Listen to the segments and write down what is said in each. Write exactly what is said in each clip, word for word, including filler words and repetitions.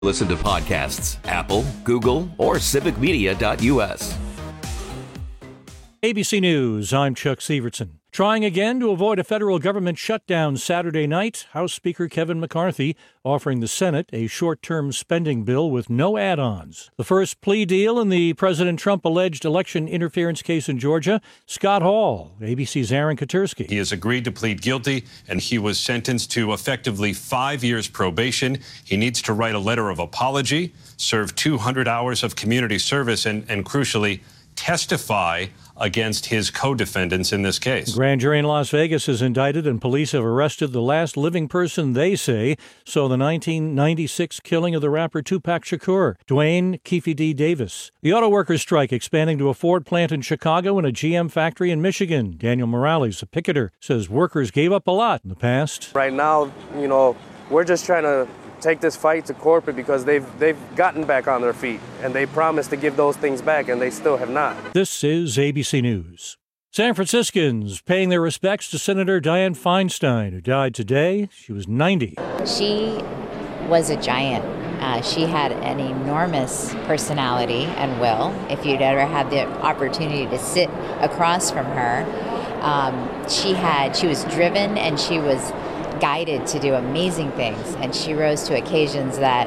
Listen to podcasts, Apple, Google, or civic media dot u s. A B C News, I'm Chuck Severson. Trying again to avoid a federal government shutdown Saturday night, House Speaker Kevin McCarthy offering the Senate a short-term spending bill with no add-ons. The first plea deal in the President Trump-alleged election interference case in Georgia, Scott Hall, A B C's Aaron Katursky. He has agreed to plead guilty, and he was sentenced to effectively five years probation. He needs to write a letter of apology, serve two hundred hours of community service, and, and crucially, testify against his co-defendants in this case. The grand jury in Las Vegas is indicted, and police have arrested the last living person they say saw the nineteen ninety-six killing of the rapper Tupac Shakur, Dwayne Keefe D. Davis. The auto workers' strike expanding to a Ford plant in Chicago and a G M factory in Michigan. Daniel Morales, a picketer, says workers gave up a lot in the past. Right now, you know, we're just trying to take this fight to corporate because they've they've gotten back on their feet, and they promised to give those things back, and they still have not. This is A B C News. San Franciscans paying their respects to Senator Dianne Feinstein, who died today. She was ninety. She was a giant. Uh, she had an enormous personality and will. If you'd ever had the opportunity to sit across from her, um, she had she was driven, and she was guided to do amazing things, and she rose to occasions that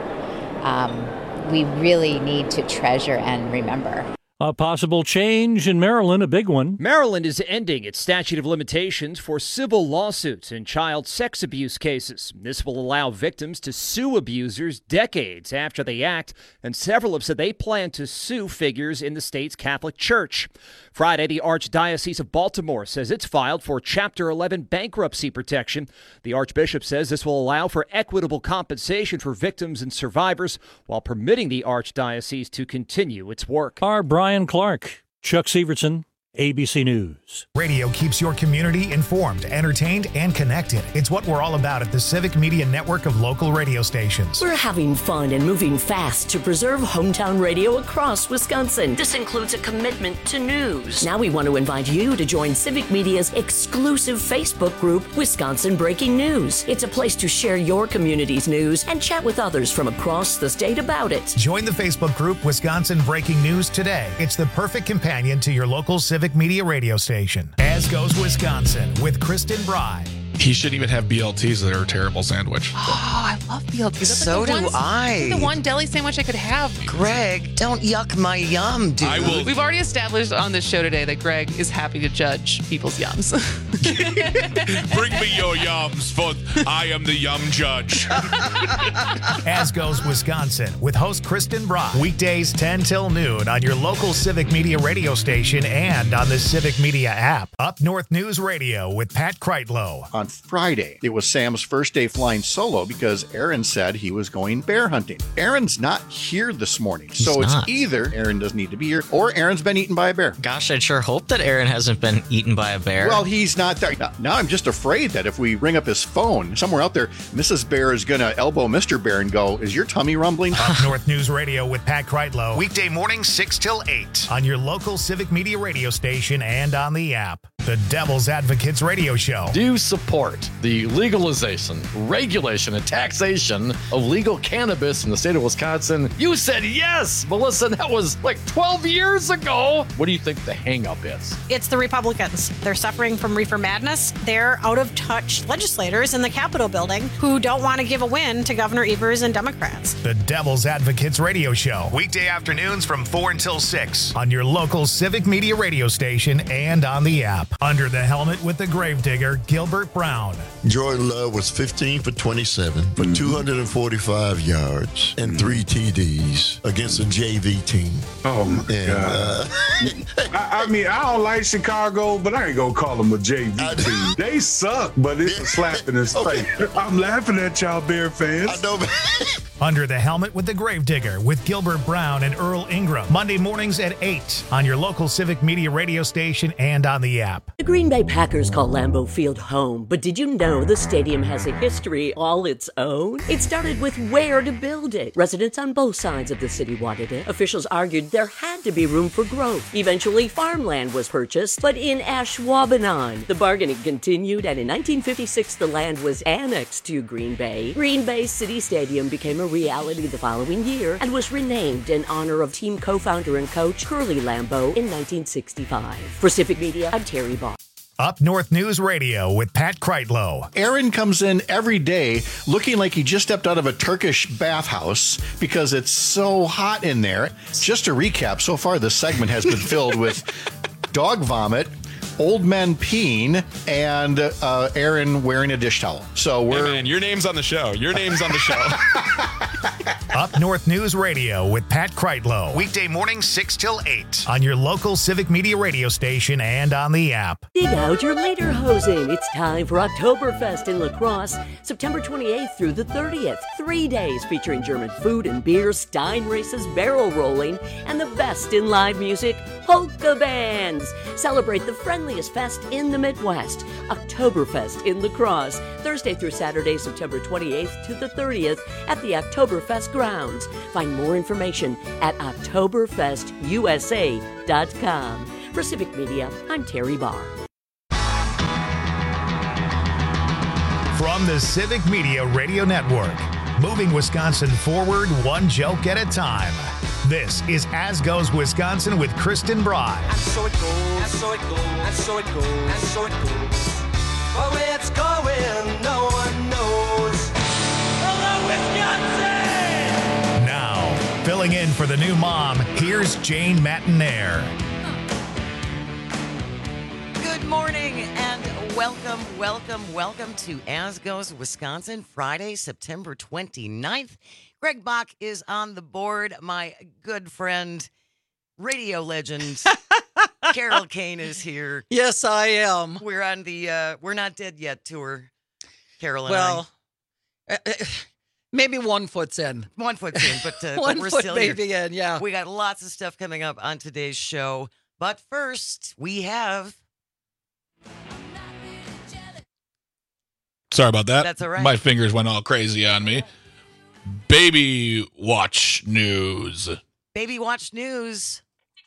um, we really need to treasure and remember. A possible change in Maryland, a big one. Maryland is ending its statute of limitations for civil lawsuits in child sex abuse cases. This will allow victims to sue abusers decades after they act, and several have said they plan to sue figures in the state's Catholic Church. Friday, the Archdiocese of Baltimore says it's filed for Chapter eleven bankruptcy protection. The Archbishop says this will allow for equitable compensation for victims and survivors while permitting the Archdiocese to continue its work. Our Brian Clark, Chuck Severson, A B C News. Radio keeps your community informed, entertained, and connected. It's what we're all about at the Civic Media Network of local radio stations. We're having fun and moving fast to preserve hometown radio across Wisconsin. This includes a commitment to news. Now we want to invite you to join Civic Media's exclusive Facebook group, Wisconsin Breaking News. It's a place to share your community's news and chat with others from across the state about it. Join the Facebook group, Wisconsin Breaking News, today. It's the perfect companion to your local Civic Media radio station. As goes Wisconsin with Kristen Bry. He shouldn't even have B L Ts. They're a terrible sandwich. Oh, I love B L Ts. That's so like the do one, I. The one deli sandwich I could have. Greg, don't yuck my yum, dude. I will. We've already established on this show today that Greg is happy to judge people's yums. Bring me your yums, for I am the yum judge. As goes Wisconsin with host Kristen Bry. Weekdays ten till noon on your local Civic Media radio station and on the Civic Media app. Up North News Radio with Pat Kreitlow. On Friday, it was Sam's first day flying solo because Aaron said he was going bear hunting. Aaron's not here this morning, He's so it's not. either Aaron doesn't need to be here or Aaron's been eaten by a bear. Gosh, I'd sure hope that Aaron hasn't been eaten by a bear. Well, he's not there. Now, now I'm just afraid that if we ring up his phone, somewhere out there, Missus Bear is going to elbow Mister Bear and go, is your tummy rumbling? Up North News Radio with Pat Kreitlow. Weekday mornings six till eight on your local Civic Media radio station and on the app. The Devil's Advocates Radio Show. Do you support the legalization, regulation, and taxation of legal cannabis in the state of Wisconsin? You said yes, Melissa. That was like twelve years ago. What do you think the hang-up is? It's the Republicans. They're suffering from reefer madness. They're out-of-touch legislators in the Capitol building who don't want to give a win to Governor Evers and Democrats. The Devil's Advocates Radio Show. Weekday afternoons from four until six on your local Civic Media radio station and on the app. Under the helmet with the gravedigger, Gilbert Brown. Jordan Love was fifteen for twenty-seven for two hundred forty-five yards and three T Ds against a J V team. Oh, my and, God. Uh, I, I mean, I don't like Chicago, but I ain't going to call them a J V team. They suck, but it's a slap in his okay. face. I'm laughing at y'all Bear fans. I know, Under the helmet with the gravedigger with Gilbert Brown and Earl Ingram. Monday mornings at eight on your local Civic Media radio station and on the app. The Green Bay Packers call Lambeau Field home, but did you know the stadium has a history all its own? It started with where to build it. Residents on both sides of the city wanted it. Officials argued there had to be room for growth. Eventually, farmland was purchased, but in Ashwaubenon, the bargaining continued, and in nineteen fifty-six, the land was annexed to Green Bay. Green Bay City Stadium became a reality the following year and was renamed in honor of team co-founder and coach Curly Lambeau in nineteen sixty-five. For Civic Media, I'm Terry Barr. Up North News Radio with Pat Kreitlow. Aaron comes in every day looking like he just stepped out of a Turkish bathhouse because it's so hot in there. Just to recap, so far this segment has been filled with dog vomit, old men peeing, and uh, Aaron wearing a dish towel. So we're... Hey man, your name's on the show. Your name's on the show. Up North News Radio with Pat Kreitlow. Weekday mornings six till eight on your local Civic Media radio station and on the app. Dig out your lederhosen. It's time for Oktoberfest in La Crosse, September twenty-eighth through the thirtieth. Three days featuring German food and beer, Stein races, barrel rolling, and the best in live music, polka bands. Celebrate the friendliest fest in the Midwest, Oktoberfest in La Crosse, Thursday through Saturday, September twenty-eighth to the thirtieth at the Oktoberfest grounds. Find more information at oktoberfest u s a dot com. For Civic Media, I'm Terry Barr. From the Civic Media Radio Network, moving Wisconsin forward one joke at a time. This is As Goes Wisconsin with Kristen Bry. And so it goes, and so it goes, and so it goes, and so it goes. But where it's going, no one knows. Hello, Wisconsin! Now, filling in for the new mom, here's Jane Matinaire. Good morning and welcome, welcome, welcome to As Goes Wisconsin, Friday, September twenty-ninth. Greg Bach is on the board. My good friend, radio legend, Carol Kane is here. Yes, I am. We're on the uh, We're Not Dead Yet tour, Carol and well, I. Uh, maybe one foot's in. One foot's in, but, uh, one but we're foot still maybe here. in, yeah. We got lots of stuff coming up on today's show. But first, we have... Sorry about that. That's all right. My fingers went all crazy on me. Baby Watch News. Baby Watch News.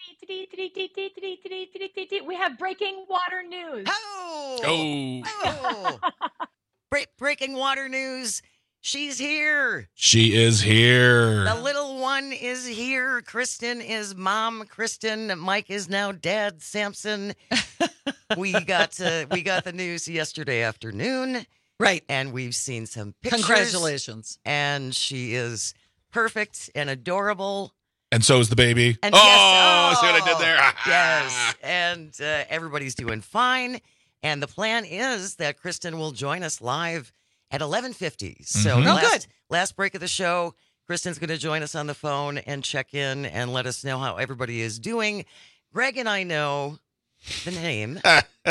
We have breaking water news. Oh! Oh. oh. Bre- breaking water news. She's here. She is here. The little one is here. Kristen is mom. Kristen. Mike is now dad. Samson. we got uh, we got the news yesterday afternoon. Right. And we've seen some pictures. Congratulations. And she is perfect and adorable. And so is the baby. And oh, yes, oh, see what I did there? Yes. And uh, everybody's doing fine. And the plan is that Kristen will join us live at eleven fifty. So Mm-hmm. Oh, last, good. last break of the show, Kristen's going to join us on the phone and check in and let us know how everybody is doing. Greg and I know the name.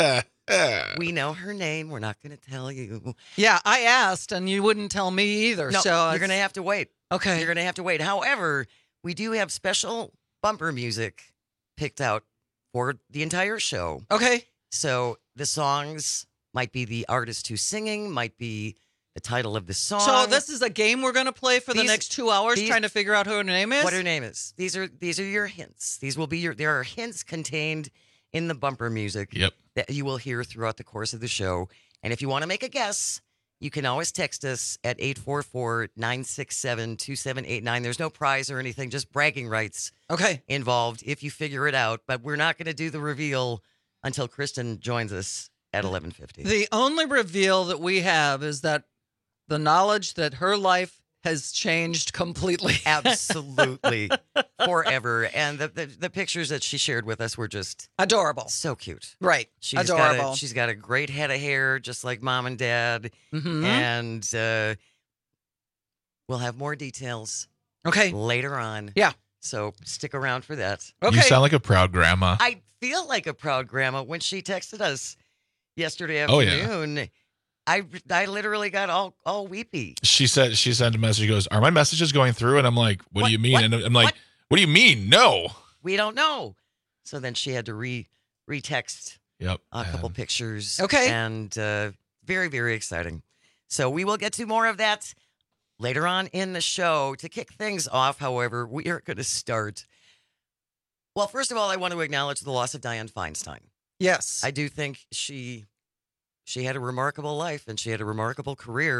We know her name. We're not going to tell you. Yeah, I asked, and you wouldn't tell me either. No, so you're it's- going to have to wait. Okay. You're going to have to wait. However, we do have special bumper music picked out for the entire show. Okay. So the songs might be the artist who's singing, might be the title of the song. So this is a game we're going to play for These- the next two hours, these- trying to figure out who her name is? What her name is. These are these are your hints. These will be your. There are hints contained in the bumper music Yep. that you will hear throughout the course of the show. And if you want to make a guess, you can always text us at eight four four, nine six seven, two seven eight nine. There's no prize or anything, just bragging rights Okay. involved if you figure it out. But we're not going to do the reveal until Kristen joins us at eleven fifty. The only reveal that we have is that the knowledge that her life has changed completely. Absolutely. Forever. And the, the the pictures that she shared with us were just adorable. So cute. Right. She's Adorable. Got a, she's got a great head of hair, just like mom and dad. Mhm. And uh, we'll have more details Okay. later on. Yeah. So stick around for that. Okay. You sound like a proud grandma. I feel like a proud grandma when she texted us yesterday Oh, yeah. afternoon. I I literally got all all weepy. She said she sent a message. She goes, "Are my messages going through?" And I'm like, "What, What- do you mean?" what- And I'm like, what? what? do you mean? No." We don't know. So then she had to re retext Yep. a couple And pictures. Okay. And uh, very, very exciting. So we will get to more of that later on in the show. To kick things off, however, we are going to start. Well, first of all, I want to acknowledge the loss of Dianne Feinstein. Yes. I do think she she had a remarkable life and she had a remarkable career.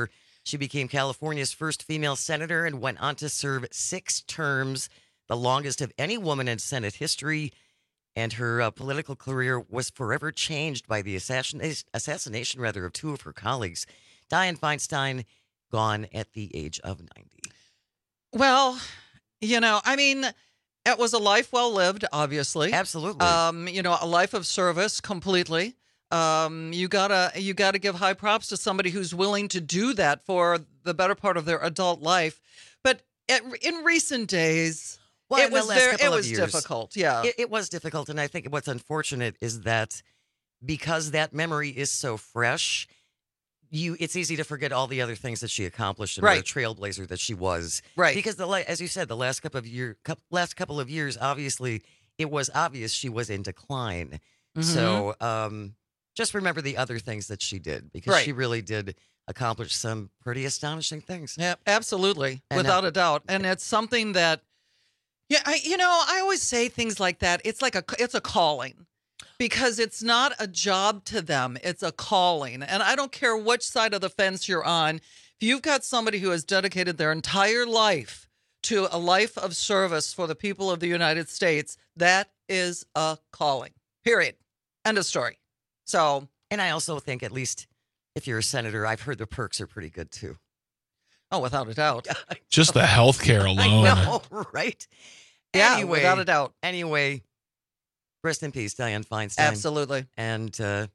She became California's first female senator and went on to serve six terms, the longest of any woman in Senate history. And her uh, political career was forever changed by the assassination, assassination rather, of two of her colleagues. Dianne Feinstein, gone at the age of ninety. Well, you know, I mean, it was a life well lived, obviously. Absolutely. Um, you know, a life of service completely. Um, you gotta you gotta give high props to somebody who's willing to do that for the better part of their adult life. But at, in recent days, Well, it in the was last very, couple it of was years, difficult. Yeah, It, it was difficult. And I think what's unfortunate is that because that memory is so fresh, you it's easy to forget all the other things that she accomplished and Right. what a trailblazer that she was. Right. Because the la- as you said, the last couple of year cou- last couple of years, obviously, it was obvious she was in decline. Mhm. So um, just remember the other things that she did because Right. she really did accomplish some pretty astonishing things. yeah, absolutely, And, uh, without a doubt. And it's something that, yeah, I, you know, I always say things like that. It's like a it's a calling. Because it's not a job to them, it's a calling. And I don't care which side of the fence you're on. If you've got somebody who has dedicated their entire life to a life of service for the people of the United States, that is a calling. Period. End of story. So, and I also think at least if you're a senator, I've heard the perks are pretty good too. Oh, without a doubt. Just the health care I alone. know, right? Yeah, anyway, without a doubt. Anyway, rest in peace, Dianne Feinstein. Absolutely. And uh,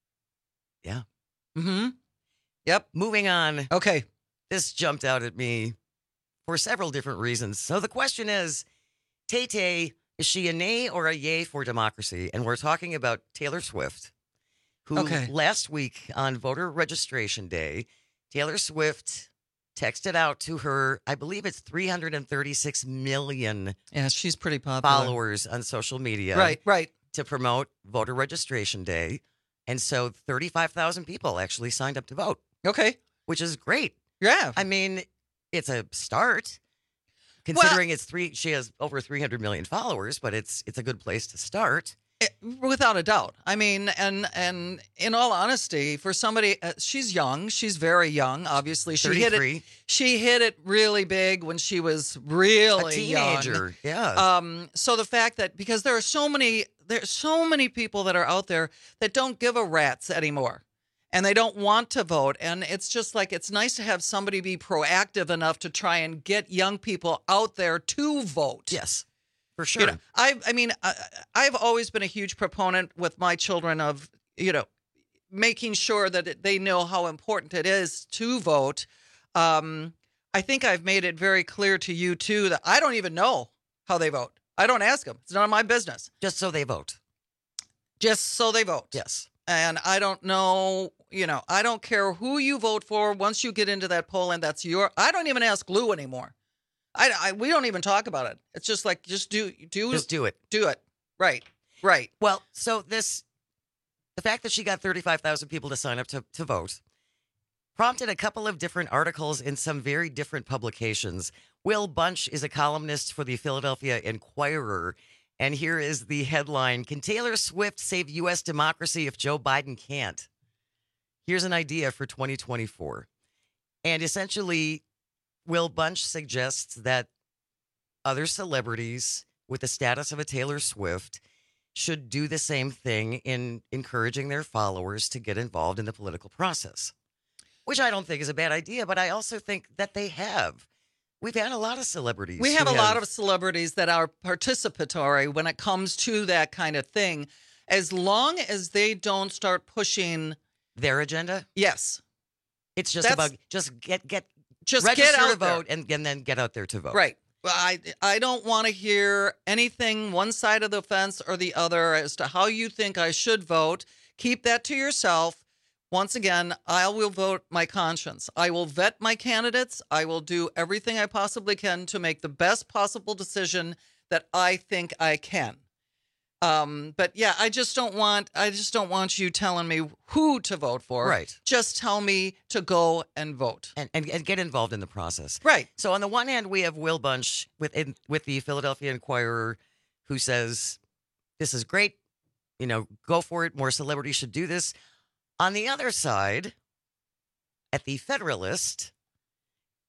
yeah. Mm-hmm. Yep. Moving on. Okay. This jumped out at me for several different reasons. So the question is, Tay-Tay, is she a nay or a yay for democracy? And we're talking about Taylor Swift, who Okay. last week on voter registration day, Taylor Swift texted out to her, I believe it's three hundred thirty-six million Yeah, she's pretty popular. followers on social media. Right, right. To promote voter registration day. And so thirty-five thousand people actually signed up to vote. Okay. Which is great. Yeah. I mean, it's a start. Considering it's three, she has over three hundred million followers, but it's it's a good place to start. It- without a doubt. I mean, and and in all honesty, for somebody, uh, she's young. She's very young. Obviously, she hit thirty-three. it. She hit it really big when she was really A teenager, young. yeah. Um. So the fact that because there are so many, there's so many people that are out there that don't give a rat's anymore, and they don't want to vote. And it's just like it's nice to have somebody be proactive enough to try and get young people out there to vote. Yes. For sure. You know, I, I mean, I, I've always been a huge proponent with my children of, you know, making sure that it, they know how important it is to vote. Um, I think I've made it very clear to you, too, that I don't even know how they vote. I don't ask them. It's none of my business. Just so they vote. Just so they vote. Yes. And I don't know, you know, I don't care who you vote for. Once you get into that poll and that's your, I don't even ask Lou anymore. I, I, we don't even talk about it. It's just like, just do, do, Just do it. do it. Right. Right. Well, so this, the fact that she got thirty-five thousand people to sign up to, to vote prompted a couple of different articles in some very different publications. Will Bunch is a columnist for the Philadelphia Inquirer. And here is the headline: Can Taylor Swift save U S democracy if Joe Biden can't? Here's an idea for twenty twenty-four. And essentially, Will Bunch suggests that other celebrities with the status of a Taylor Swift should do the same thing in encouraging their followers to get involved in the political process, which I don't think is a bad idea, but I also think that they have. We've had a lot of celebrities. We have who a lot of celebrities that are participatory when it comes to that kind of thing, as long as they don't start pushing their agenda. Yes. It's just That's- about just get get Just register get out to vote there. and, and then get out there to vote. Right. Well, I I don't want to hear anything one side of the fence or the other as to how you think I should vote. Keep that to yourself. Once again, I will vote my conscience. I will vet my candidates. I will do everything I possibly can to make the best possible decision that I think I can. Um, but yeah, I just don't want I just don't want you telling me who to vote for. Right. Just tell me to go and vote. And, and and get involved in the process. Right. So on the one hand, we have Will Bunch with in, with the Philadelphia Inquirer, who says this is great. You know, go for it. More celebrities should do this. On the other side, at the Federalist,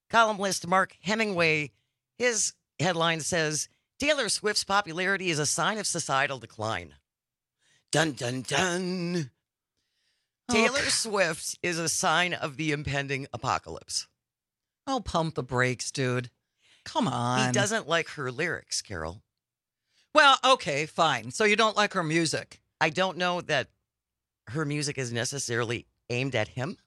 Columnist Mark Hemingway, his headline says, Taylor Swift's popularity is a sign of societal decline. Dun, dun, dun. Taylor Okay. Swift is a sign of the impending apocalypse. Oh, pump the brakes, dude. Come on. He doesn't like her lyrics, Carol. Well, okay, fine. So you don't like her music. I don't know that her music is necessarily aimed at him.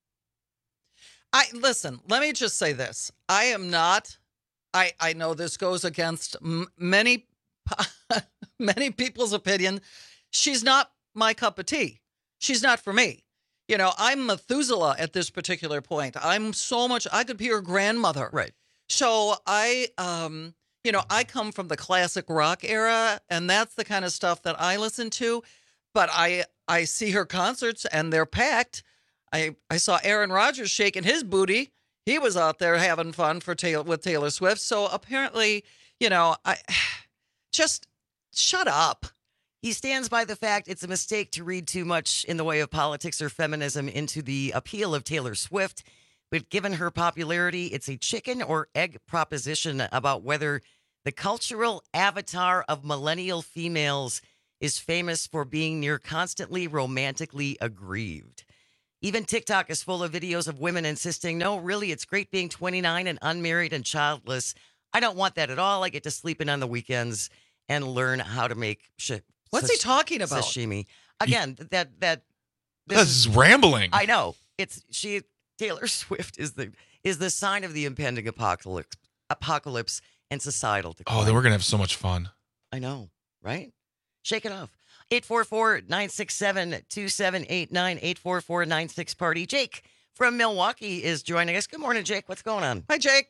I listen, let me just say this. I am not I I know this goes against m- many many people's opinion. She's not my cup of tea. She's not for me. You know, I'm Methuselah at this particular point. I'm so much I could be her grandmother. Right. So I um you know, I come from the classic rock era, and that's the kind of stuff that I listen to. But I I see her concerts, and they're packed. I, I saw Aaron Rodgers shaking his booty. He was out there having fun for Taylor, with Taylor Swift. So apparently, you know, I just shut up. He stands by the fact it's a mistake to read too much in the way of politics or feminism into the appeal of Taylor Swift. But given her popularity, it's a chicken or egg proposition about whether the cultural avatar of millennial females is famous for being near constantly romantically aggrieved. Even TikTok is full of videos of women insisting, no, really, it's great being twenty-nine and unmarried and childless. I don't want that at all. I get to sleep in on the weekends and learn how to make sh- What's sash- he talking about? Sashimi. Again, that that This is rambling. I know. It's she Taylor Swift is the is the sign of the impending apocalypse apocalypse and societal decline. Oh, then we're gonna have so much fun. I know, right? Shake it off. eight four four, nine six seven, two seven eight nine, eight four four nine six party. Jake from Milwaukee is joining us. Good morning, Jake. What's going on? Hi, Jake.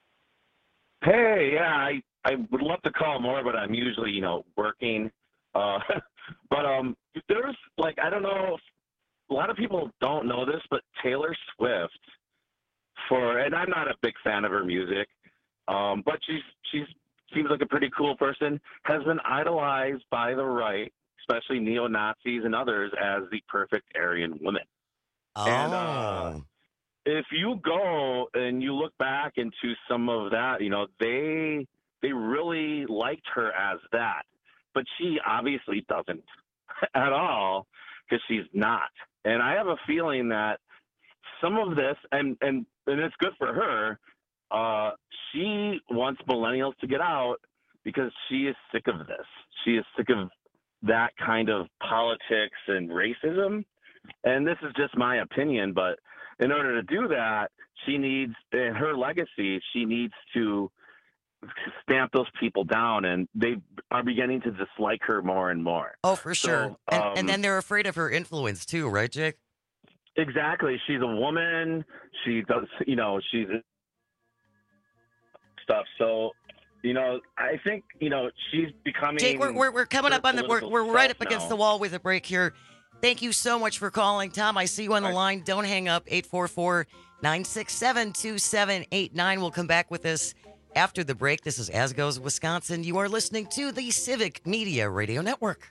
Hey, yeah, I, I would love to call more, but I'm usually, you know, working. Uh, but um, there's, like, I don't know, a lot of people don't know this, but Taylor Swift, for, and I'm not a big fan of her music, um, but she's, she's seems like a pretty cool person, has been idolized by the right, especially neo-Nazis and others, as the perfect Aryan woman. Oh. And uh, if you go and you look back into some of that, you know, they they really liked her as that. But she obviously doesn't at all, because she's not. And I have a feeling that some of this, and, and, and it's good for her, uh, she wants millennials to get out because she is sick of this. She is sick of that kind of politics and racism. And this is just my opinion, but in order to do that, she needs, in her legacy, she needs to stamp those people down, and they are beginning to dislike her more and more. Oh, for So, sure. And, um, and then they're afraid of her influence too, right, Jake? Exactly. She's a woman. She does, you know, she's stuff. So, you know, I think, you know, she's becoming. Jake, we're, we're, we're coming her up on the, we're, political we're right self up against now. the wall with a break here. Thank you so much for calling, Tom. I see you on the line. Don't hang up. eight four four, nine six seven, two seven eight nine. We'll come back with this after the break. This is As Goes Wisconsin. You are listening to the Civic Media Radio Network.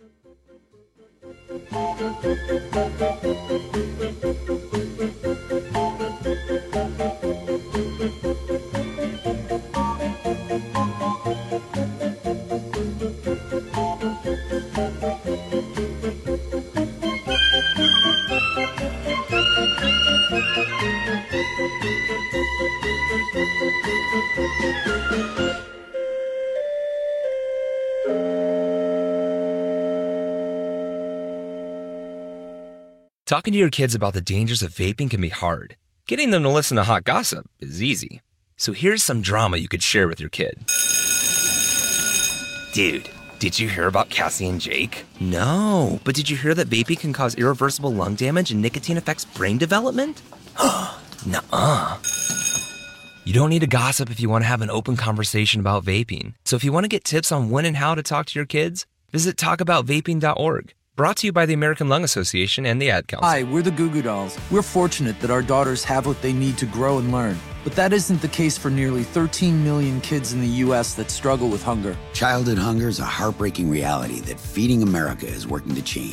Talking to your kids about the dangers of vaping can be hard. Getting them to listen to hot gossip is easy. So here's some drama you could share with your kid. Dude, did you hear about Cassie and Jake? No, but did you hear that vaping can cause irreversible lung damage and nicotine affects brain development? Nuh-uh. You don't need to gossip if you want to have an open conversation about vaping. So if you want to get tips on when and how to talk to your kids, visit talk about vaping dot org. Brought to you by the American Lung Association and the Ad Council. Hi, we're the Goo Goo Dolls. We're fortunate that our daughters have what they need to grow and learn. But that isn't the case for nearly thirteen million kids in the U S that struggle with hunger. Childhood hunger is a heartbreaking reality that Feeding America is working to change.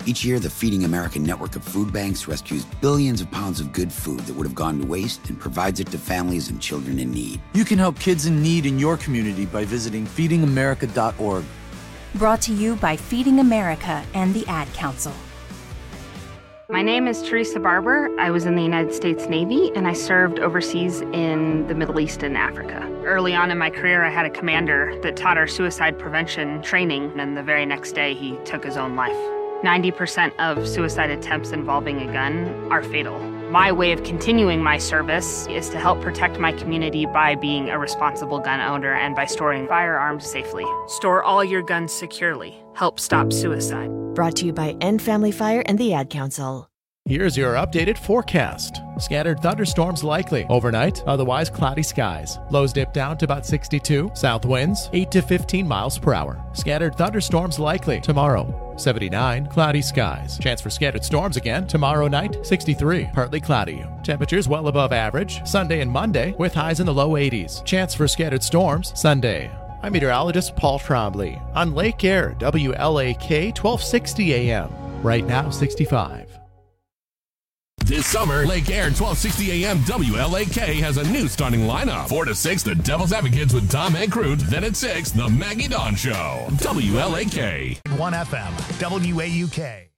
Each year, the Feeding America network of food banks rescues billions of pounds of good food that would have gone to waste and provides it to families and children in need. You can help kids in need in your community by visiting feeding america dot org. Brought to you by Feeding America and the Ad Council. My name is Teresa Barber. I was in the United States Navy, and I served overseas in the Middle East and Africa. Early on in my career, I had a commander that taught our suicide prevention training, and the very next day, he took his own life. ninety percent of suicide attempts involving a gun are fatal. My way of continuing my service is to help protect my community by being a responsible gun owner and by storing firearms safely. Store all your guns securely. Help stop suicide. Brought to you by End Family Fire and the Ad Council. Here's your updated forecast. Scattered thunderstorms likely. Overnight, otherwise cloudy skies. Lows dip down to about sixty-two. South winds, eight to fifteen miles per hour. Scattered thunderstorms likely. Tomorrow, seventy-nine. Cloudy skies. Chance for scattered storms again. Tomorrow night, sixty-three. Partly cloudy. Temperatures well above average. Sunday and Monday with highs in the low eighties. Chance for scattered storms Sunday. I'm meteorologist Paul Trombley on Lake Air, W L A K, twelve sixty A M. Right now, sixty-five. This summer, Lake Air twelve sixty A M W L A K has a new starting lineup. four to six, the Devil's Advocates with Tom Ancrute. Then at six, the Maggie Dawn Show. W L A K. one F M, W A U K.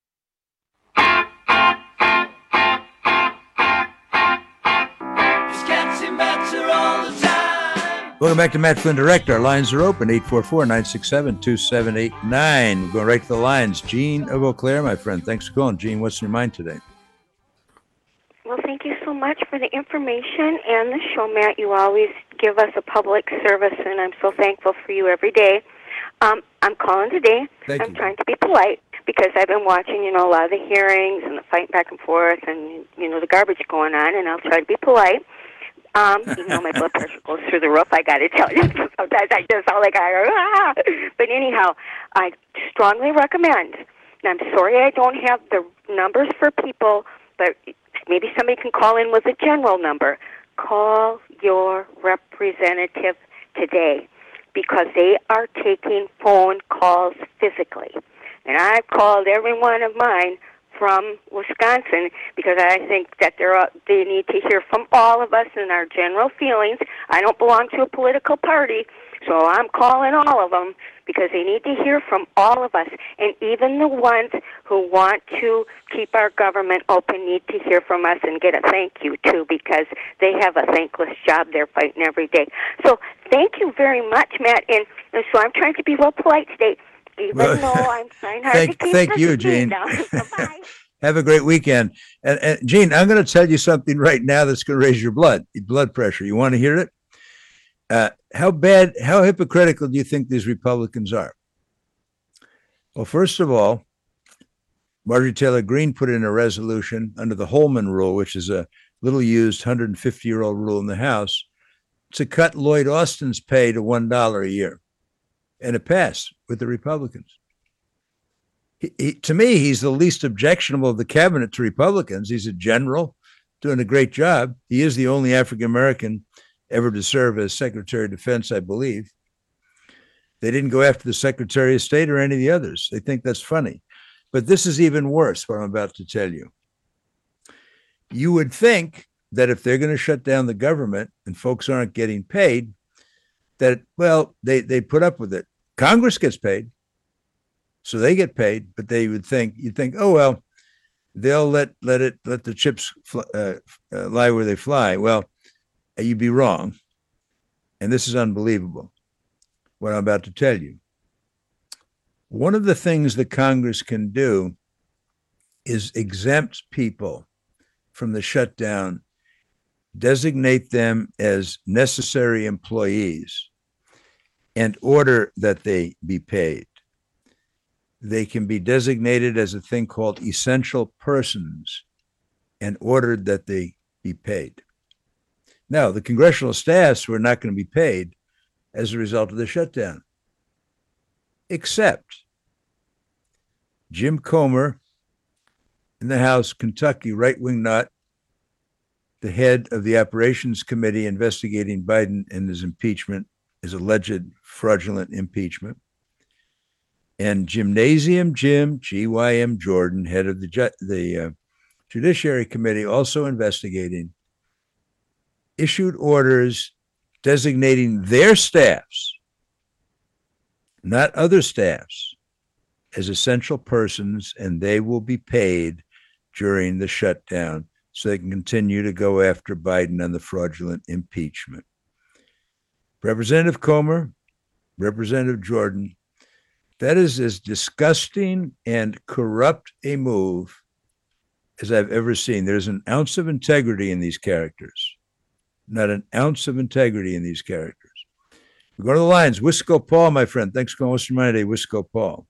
Welcome back to Matt Flynn Direct. Our lines are open, eight four four, nine six seven, two seven eight nine. We're going right to the lines. Gene of Eau Claire, my friend. Thanks for calling. Gene, what's in your mind today? Well, thank you so much for the information and the show, Matt. You always give us a public service, and I'm so thankful for you every day. Um, I'm calling today. Thank I'm you. trying to be polite because I've been watching, you know, a lot of the hearings and the fight back and forth and, you know, the garbage going on, and I'll try to be polite. Um, you know, my blood pressure goes through the roof, I got to tell you. Sometimes I just sound like I go, ah. But anyhow, I strongly recommend, and I'm sorry I don't have the numbers for people, but maybe somebody can call in with a general number. Call your representative today because they are taking phone calls physically. And I've called every one of mine from Wisconsin because I think that they're, uh, they need to hear from all of us in our general feelings. I don't belong to a political party, so I'm calling all of them because they need to hear from all of us. And even the ones who want to keep our government open need to hear from us and get a thank you, too, because they have a thankless job they're fighting every day. So thank you very much, Matt. And, and so I'm trying to be real polite today. Even Well, though I'm trying hard thank- to keep thank my you, speed Gene. down. Bye-bye. Have a great weekend. And, and Gene, I'm going to tell you something right now that's going to raise your blood, your blood pressure. You want to hear it? Uh, how bad, how hypocritical do you think these Republicans are? Well, first of all, Marjorie Taylor Greene put in a resolution under the Holman Rule, which is a little used one hundred fifty year old rule in the House, to cut Lloyd Austin's pay to one dollar a year. And it passed with the Republicans. He, he, to me, he's the least objectionable of the cabinet to Republicans. He's a general doing a great job. He is the only African-American ever to serve as Secretary of Defense, I believe. They didn't go after the Secretary of State or any of the others. They think that's funny. But this is even worse, what I'm about to tell you. You would think that if they're going to shut down the government and folks aren't getting paid, that, well, they, they put up with it. Congress gets paid, so they get paid, but they would think, you'd think, oh, well, they'll let let it let the chips fl- uh, uh, lie where they fly. Well, you'd be wrong. And this is unbelievable, what I'm about to tell you. One of the things that Congress can do is exempt people from the shutdown, designate them as necessary employees, and order that they be paid. They can be designated as a thing called essential persons and ordered that they be paid. Now, the congressional staffs were not going to be paid as a result of the shutdown, except Jim Comer in the House, Kentucky, right-wing nut, the head of the Operations Committee investigating Biden and his impeachment, his alleged fraudulent impeachment. And Gymnasium Jim, G Y M Jordan, head of the, ju- the uh, Judiciary Committee, also investigating, issued orders designating their staffs, not other staffs, as essential persons, and they will be paid during the shutdown so they can continue to go after Biden on the fraudulent impeachment. Representative Comer, Representative Jordan, that is as disgusting and corrupt a move as I've ever seen. There's an ounce of integrity in these characters. Not an ounce of integrity in these characters. We go to the lines. Wisco Paul, my friend. Thanks for hosting my day, Wisco Paul.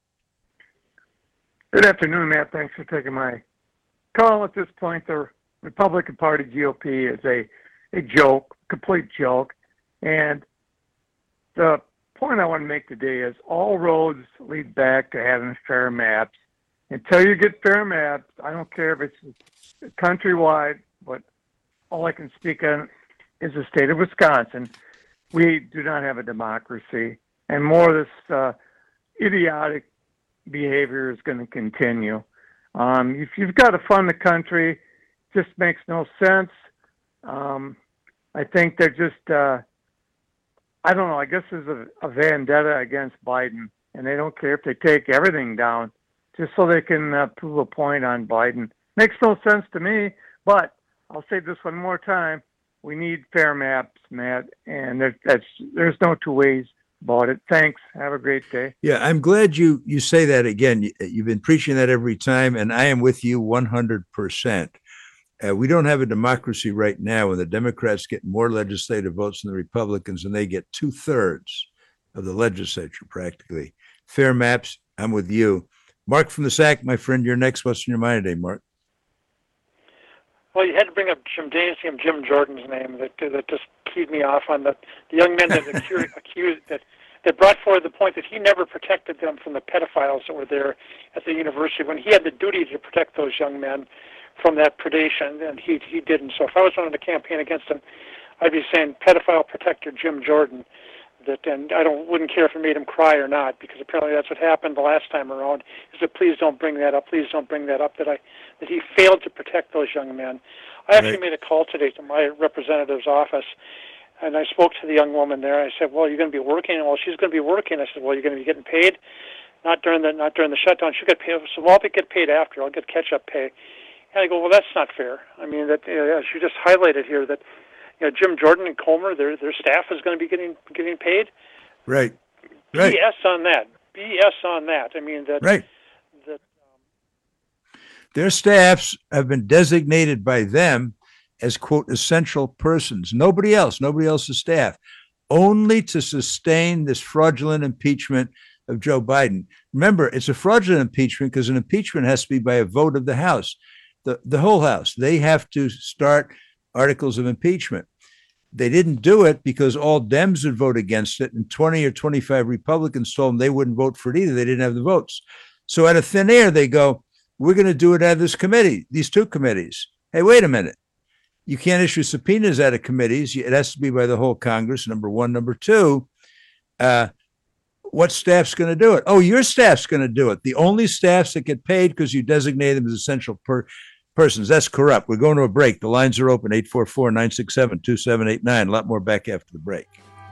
Good afternoon, Matt. Thanks for taking my call. At this point, the Republican Party, G O P, is a, a joke, complete joke. And the point I want to make today is all roads lead back to having fair maps. Until you get fair maps, I don't care if it's countrywide, but all I can speak on is the state of Wisconsin. We do not have a democracy, and more of this uh, idiotic behavior is going to continue. Um, if you've got to fund the country, it just makes no sense. Um, I think they're just, uh, I don't know, I guess there's a, a vendetta against Biden, and they don't care if they take everything down just so they can uh, prove a point on Biden. Makes no sense to me, but I'll say this one more time. We need fair maps, Matt, and there, that's, there's no two ways about it. Thanks. Have a great day. Yeah, I'm glad you you say that again. You, you've been preaching that every time, and I am with you one hundred percent. Uh, we don't have a democracy right now when the Democrats get more legislative votes than the Republicans, and they get two-thirds of the legislature practically. Fair maps, I'm with you. Mark from the S A C, my friend, you're next. What's in your mind today, Mark? Well, you had to bring up Gymnasium Jim Jordan's name that that just keyed me off on the, the young men that accused, accused that that brought forward the point that he never protected them from the pedophiles that were there at the university when he had the duty to protect those young men from that predation, and he he didn't. So if I was running a campaign against him, I'd be saying pedophile protector Jim Jordan. That, and I don't wouldn't care if it made him cry or not, because apparently that's what happened the last time around. Is that please don't bring that up, please don't bring that up. That I that he failed to protect those young men. I actually Right. made a call today to my representative's office, and I spoke to the young woman there. I said, "Well, you're going to be working." Well, she's going to be working. I said, "Well, you're going to be getting paid, not during the not during the shutdown. She'll get paid. So I'll get paid after. I'll get catch up pay." And I go, "Well, that's not fair. I mean, that uh, she just highlighted here that." You know, Jim Jordan and Comer, their their staff is going to be getting getting paid. Right. Right. B S on that. B S on that. I mean that. Right. That Their staffs have been designated by them as, quote, essential persons. Nobody else, nobody else's staff, only to sustain this fraudulent impeachment of Joe Biden. Remember, it's a fraudulent impeachment because an impeachment has to be by a vote of the House, the, the whole House. They have to start articles of impeachment. They didn't do it because all Dems would vote against it, and twenty or twenty-five Republicans told them they wouldn't vote for it either. They didn't have the votes. So out of thin air, they go, we're going to do it out of this committee, these two committees. Hey, wait a minute. You can't issue subpoenas out of committees. It has to be by the whole Congress, number one. Number two, uh, what staff's going to do it? Oh, your staff's going to do it. The only staffs that get paid because you designate them as essential per persons. That's corrupt. We're going to a break. The lines are open, eight four four, nine six seven, two seven eight nine. A lot more back after the break.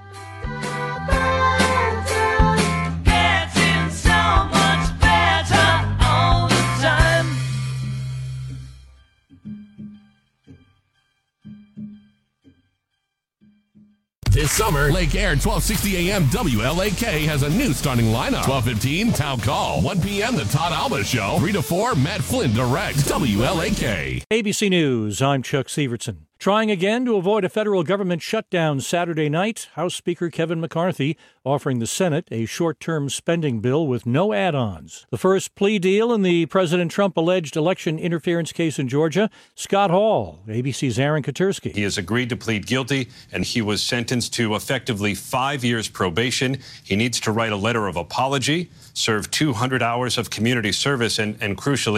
This summer, Lake Air twelve sixty A M W L A K has a new starting lineup. twelve fifteen, Town Call. one p.m., The Todd Alba Show. three to four, Matt Flynn Direct. W L A K. A B C News, I'm Chuck Severson. Trying again to avoid a federal government shutdown Saturday night, House Speaker Kevin McCarthy offering the Senate a short-term spending bill with no add-ons. The first plea deal in the President Trump alleged election interference case in Georgia. Scott Hall, A B C's Aaron Katersky. He has agreed to plead guilty, and he was sentenced to effectively five years probation. He needs to write a letter of apology, serve two hundred hours of community service, and, and crucially,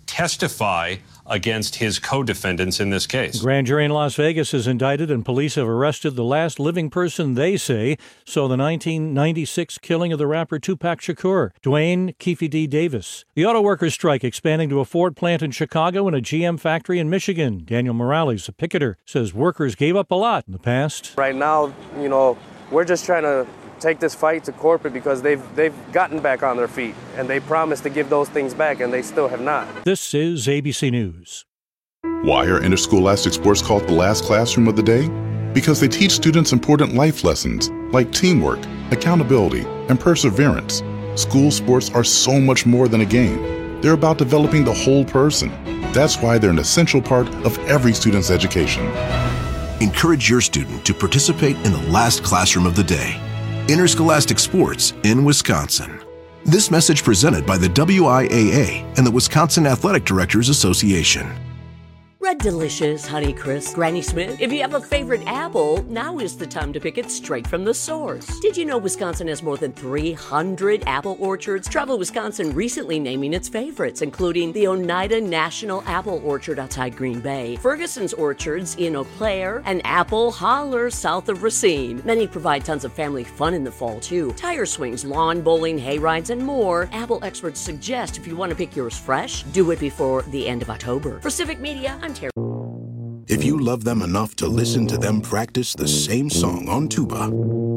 testify against his co-defendants in this case. Grand jury in Las Vegas is indicted, and police have arrested the last living person they say saw the nineteen ninety-six killing of the rapper Tupac Shakur, Dwayne Keefe D. Davis. The auto workers' strike expanding to a Ford plant in Chicago and a G M factory in Michigan. Daniel Morales, a picketer, says workers gave up a lot in the past. Right now, you know, we're just trying to take this fight to corporate because they've they've gotten back on their feet, and they promised to give those things back, and they still have not. This is A B C News. Why are interscholastic sports called the last classroom of the day? Because they teach students important life lessons like teamwork, accountability, and perseverance. School sports are so much more than a game. They're about developing the whole person. That's why they're an essential part of every student's education. Encourage your student to participate in the last classroom of the day. Interscholastic sports in Wisconsin. This message presented by the W I A A and the Wisconsin Athletic Directors Association. Red Delicious, Honeycrisp, Granny Smith. If you have a favorite apple, now is the time to pick it straight from the source. Did you know Wisconsin has more than three hundred apple orchards? Travel Wisconsin recently naming its favorites, including the Oneida National Apple Orchard outside Green Bay, Ferguson's Orchards in Eau Claire, and Apple Holler south of Racine. Many provide tons of family fun in the fall, too. Tire swings, lawn bowling, hay rides, and more. Apple experts suggest if you want to pick yours fresh, do it before the end of October. For Civic Media, I'm Terry. If you love them enough to listen to them practice the same song on tuba,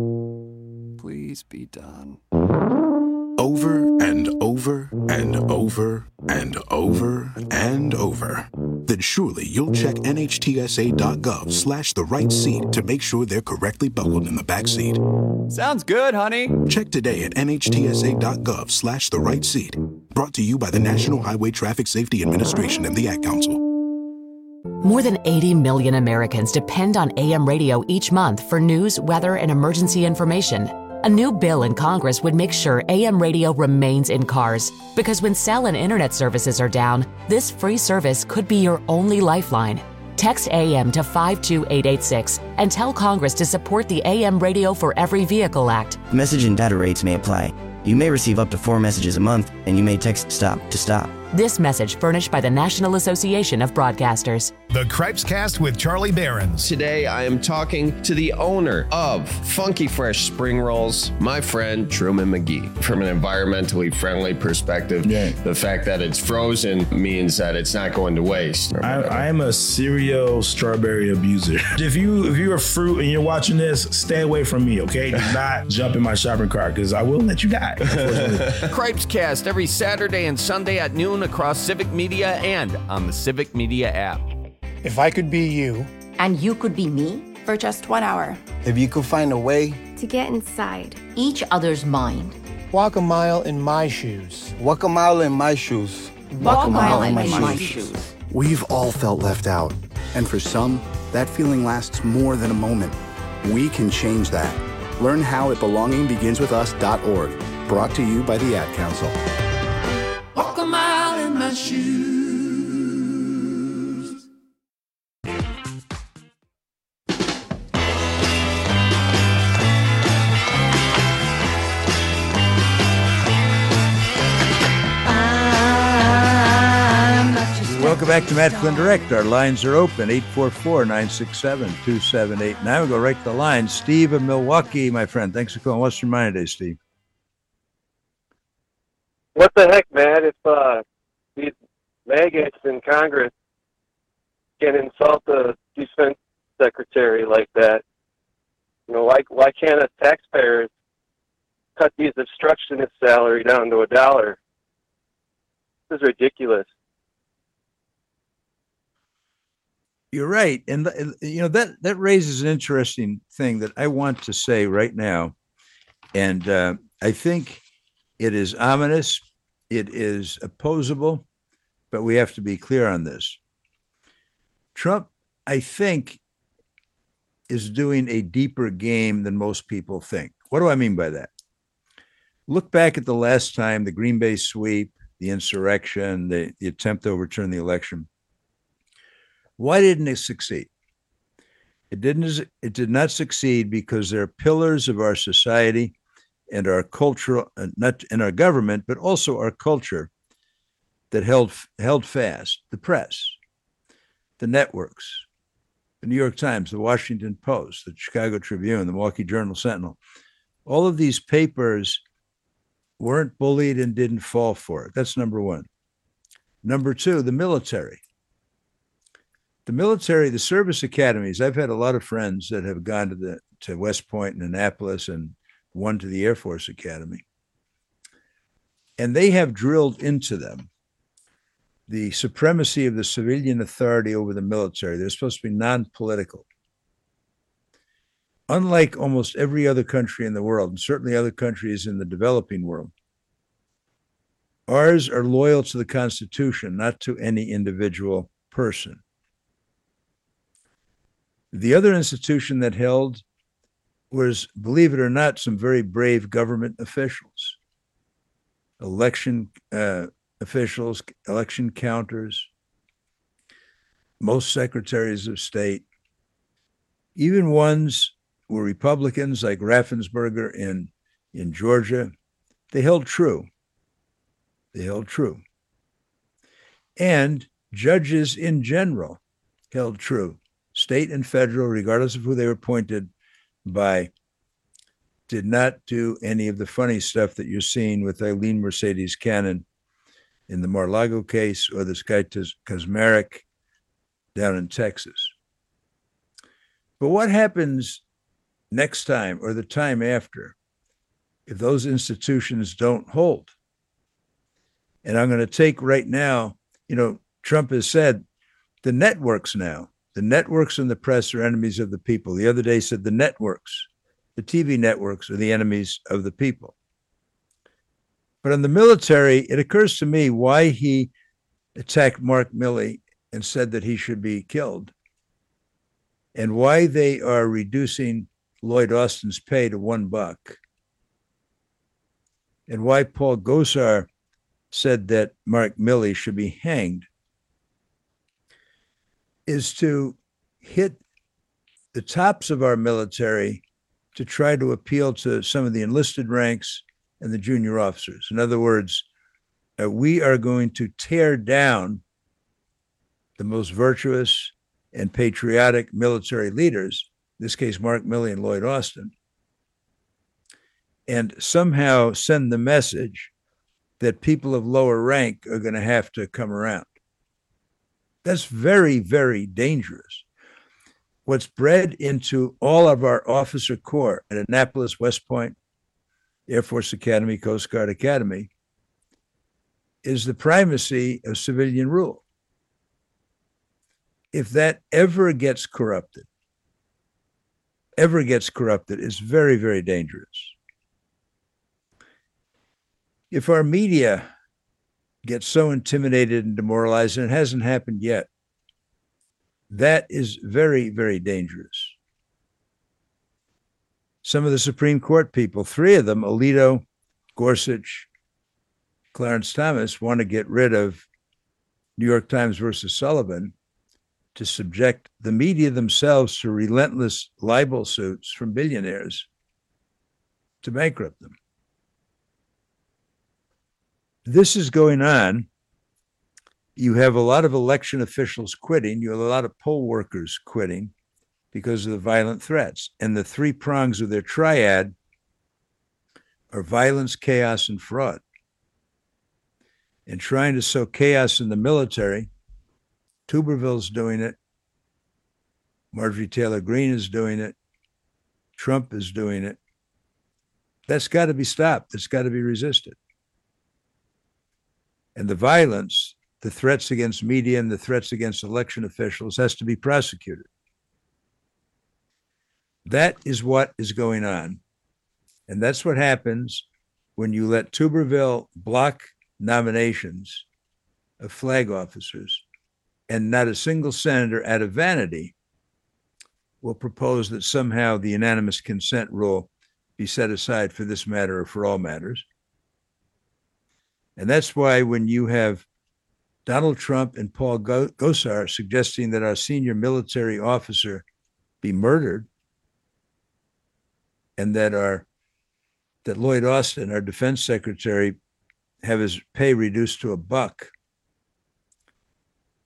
Please be done. over and over and over and over and over, then surely you'll check nhtsa.gov slash the right seat to make sure they're correctly buckled in the back seat. Sounds good, honey. Check today at nhtsa.gov slash the right seat. Brought to you by the National Highway Traffic Safety Administration and the Ad Council. More than eighty million Americans depend on A M radio each month for news, weather, and emergency information. A new bill in Congress would make sure A M radio remains in cars, because when cell and internet services are down, this free service could be your only lifeline. Text A M to five two eight eight six and tell Congress to support the A M Radio for Every Vehicle Act. Message and data rates may apply. You may receive up to four messages a month, and you may text STOP to stop. This message furnished by the National Association of Broadcasters. The Cripes Cast with Charlie Behrens. Today, I am talking to the owner of Funky Fresh Spring Rolls, my friend Truman McGee. From an environmentally friendly perspective, yeah. The fact that it's frozen means that it's not going to waste. I, I am a serial strawberry abuser. If you if you're a fruit and you're watching this, stay away from me, okay? Do not jump in my shopping cart because I will let you die. Cripes Cast every Saturday and Sunday at noon across Civic Media and on the Civic Media app. If I could be you. And you could be me for just one hour. If you could find a way to get inside each other's mind. Walk a mile in my shoes. Walk a mile in my shoes. Walk, Walk a mile, mile in my, my, my shoes. shoes. We've all felt left out. And for some, that feeling lasts more than a moment. We can change that. Learn how at belonging begins with us dot org. Brought to you by the Ad Council. Walk a mile in my shoes. Welcome back to Matt Flynn Direct. Our lines are open, eight four four, nine six seven, two seven eight nine. We'll go right to the line. Steve in Milwaukee, my friend. Thanks for calling. What's your mind today, Steve? What the heck, man? If uh, these maggots in Congress can insult the defense secretary like that, you know, why, why can't us taxpayers cut these obstructionist salary down to a dollar? This is ridiculous. You're right. And, you know, that, that raises an interesting thing that I want to say right now. And uh, I think it is ominous. It is opposable, but we have to be clear on this. Trump, I think, is doing a deeper game than most people think. What do I mean by that? Look back at the last time, the Green Bay sweep, the insurrection, the, the attempt to overturn the election. Why didn't it succeed? It didn't. It did not succeed because there are pillars of our society and our cultural, uh, not in our government, but also our culture, that held held fast, the press, the networks, the New York Times, the Washington Post, the Chicago Tribune, the Milwaukee Journal Sentinel, all of these papers weren't bullied and didn't fall for it. That's number one. Number two, the military. The military, the service academies, I've had a lot of friends that have gone to the to West Point and Annapolis and one to the Air Force Academy. And they have drilled into them the supremacy of the civilian authority over the military. They're supposed to be non-political. Unlike almost every other country in the world, and certainly other countries in the developing world, ours are loyal to the Constitution, not to any individual person. The other institution that held was, believe it or not, some very brave government officials, election uh, officials, election counters, most secretaries of state, even ones were Republicans like Raffensperger in, in Georgia. They held true. They held true. And judges in general held true. State and federal, regardless of who they were appointed by, did not do any of the funny stuff that you're seeing with Eileen Mercedes Cannon in the Mar-a-Lago case or this guy Kaczmarek down in Texas. But what happens next time or the time after if those institutions don't hold? And I'm going to take right now, you know, Trump has said the networks now, the networks and the press are enemies of the people. The other day he said the networks, the T V networks are the enemies of the people. But in the military, it occurs to me why he attacked Mark Milley and said that he should be killed, and why they are reducing Lloyd Austin's pay to one buck, and why Paul Gosar said that Mark Milley should be hanged, is to hit the tops of our military to try to appeal to some of the enlisted ranks and the junior officers. In other words, uh, we are going to tear down the most virtuous and patriotic military leaders, in this case, Mark Milley and Lloyd Austin, and somehow send the message that people of lower rank are going to have to come around. That's very, very dangerous. What's bred into all of our officer corps at Annapolis, West Point, Air Force Academy, Coast Guard Academy, is the primacy of civilian rule. If that ever gets corrupted, ever gets corrupted, it's very, very dangerous. If our media gets so intimidated and demoralized, and it hasn't happened yet, that is very, very dangerous. Some of the Supreme Court people, three of them, Alito, Gorsuch, Clarence Thomas, want to get rid of New York Times versus Sullivan to subject the media themselves to relentless libel suits from billionaires to bankrupt them. This is going on. You have a lot of election officials quitting. You have a lot of poll workers quitting because of the violent threats. And the three prongs of their triad are violence, chaos, and fraud. And trying to sow chaos in the military, Tuberville's doing it. Marjorie Taylor Greene is doing it. Trump is doing it. That's got to be stopped. That's got to be resisted. And the violence, the threats against media and the threats against election officials has to be prosecuted. That is what is going on. And that's what happens when you let Tuberville block nominations of flag officers, and not a single senator out of vanity will propose that somehow the unanimous consent rule be set aside for this matter or for all matters. And that's why when you have Donald Trump and Paul Gosar suggesting that our senior military officer be murdered, and that our that Lloyd Austin, our defense secretary, have his pay reduced to a buck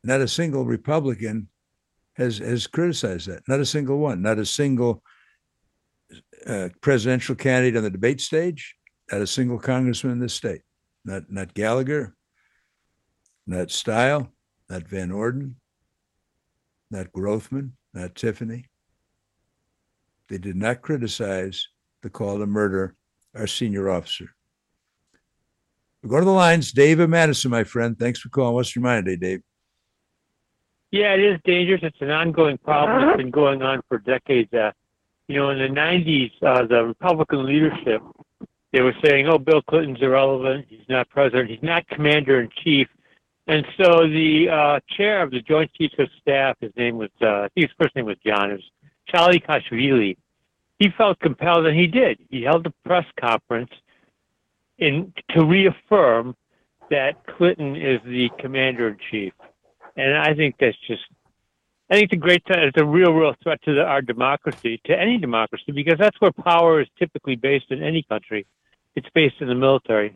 Not a single Republican has has criticized that. Not a single one. Not a single uh, presidential candidate on the debate stage. Not a single congressman in this state. Not not Gallagher. Not Style. Not Van Orden. Not Grothman. Not Tiffany. They did not criticize the call to murder our senior officer. We'll go to the lines. Dave and Madison, my friend. Thanks for calling. What's your mind today, Dave? Yeah, it is dangerous. It's an ongoing problem. It's been going on for decades. Uh, you know, in the nineties, uh, the Republican leadership, they were saying, oh, Bill Clinton's irrelevant. He's not president. He's not commander-in-chief. And so the uh, chair of the Joint Chiefs of Staff, his name was, uh, I think his first name was John, it was Charlie Kashvili. He felt compelled, and he did. He held a press conference in to reaffirm that Clinton is the commander-in-chief. And I think that's just, I think it's a great, it's a real, real threat to the, our democracy, to any democracy, because that's where power is typically based in any country. It's based in the military.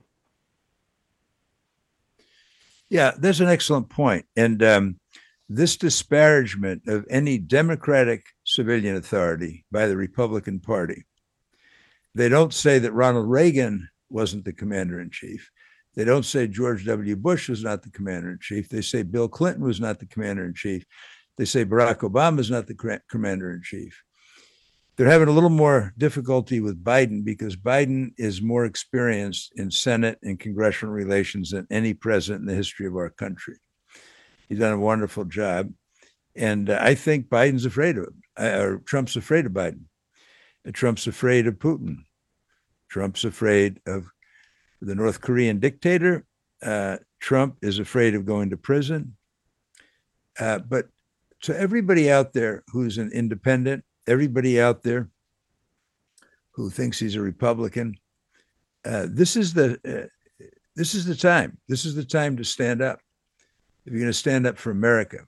Yeah, that's an excellent point. And um, this disparagement of any democratic civilian authority by the Republican Party, they don't say that Ronald Reagan wasn't the commander-in-chief. They don't say George W. Bush was not the commander-in-chief. They say Bill Clinton was not the commander-in-chief. They say Barack Obama is not the commander-in-chief. They're having a little more difficulty with Biden because Biden is more experienced in Senate and congressional relations than any president in the history of our country. He's done a wonderful job. And uh, I think Biden's afraid of him, uh, or Trump's afraid of Biden. And Trump's afraid of Putin. Trump's afraid of the North Korean dictator. Uh, Trump is afraid of going to prison. Uh, but to everybody out there who's an independent, everybody out there who thinks he's a Republican, uh, this is the uh, this is the time. This is the time to stand up. If you're going to stand up for America,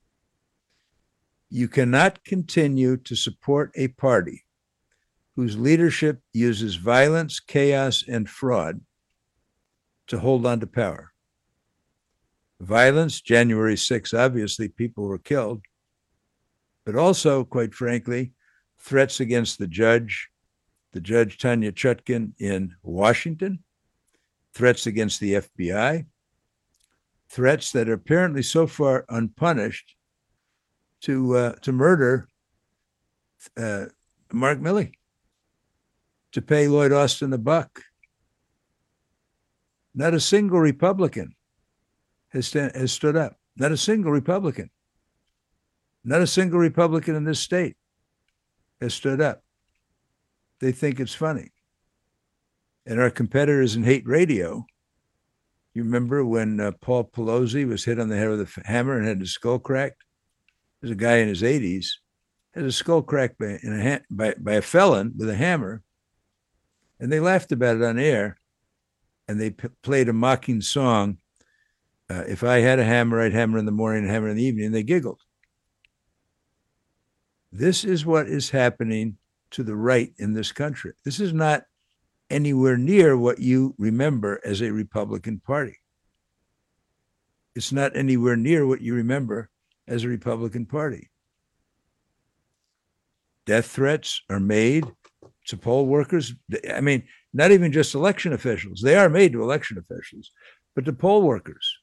you cannot continue to support a party whose leadership uses violence, chaos, and fraud to hold on to power. Violence, January sixth, obviously people were killed, but also, quite frankly, threats against the judge, the judge Tanya Chutkan in Washington, threats against the F B I, threats that are apparently so far unpunished to uh, to murder uh, Mark Milley, to pay Lloyd Austin a buck. Not a single Republican has, stand, has stood up. Not a single Republican. Not a single Republican in this state has stood up. They think it's funny. And our competitors in hate radio, you remember when uh, Paul Pelosi was hit on the head with a hammer and had his skull cracked? There's a guy in his eighties, had his skull cracked by, in a ha- by, by a felon with a hammer, and they laughed about it on air, and they p- played a mocking song, uh, if I had a hammer, I'd hammer in the morning and hammer in the evening, and they giggled. This is what is happening to the right in this country. This is not anywhere near what you remember as a Republican Party. It's not anywhere near what you remember as a Republican Party. Death threats are made to poll workers. I mean, not even just election officials. They are made to election officials, but to poll workers.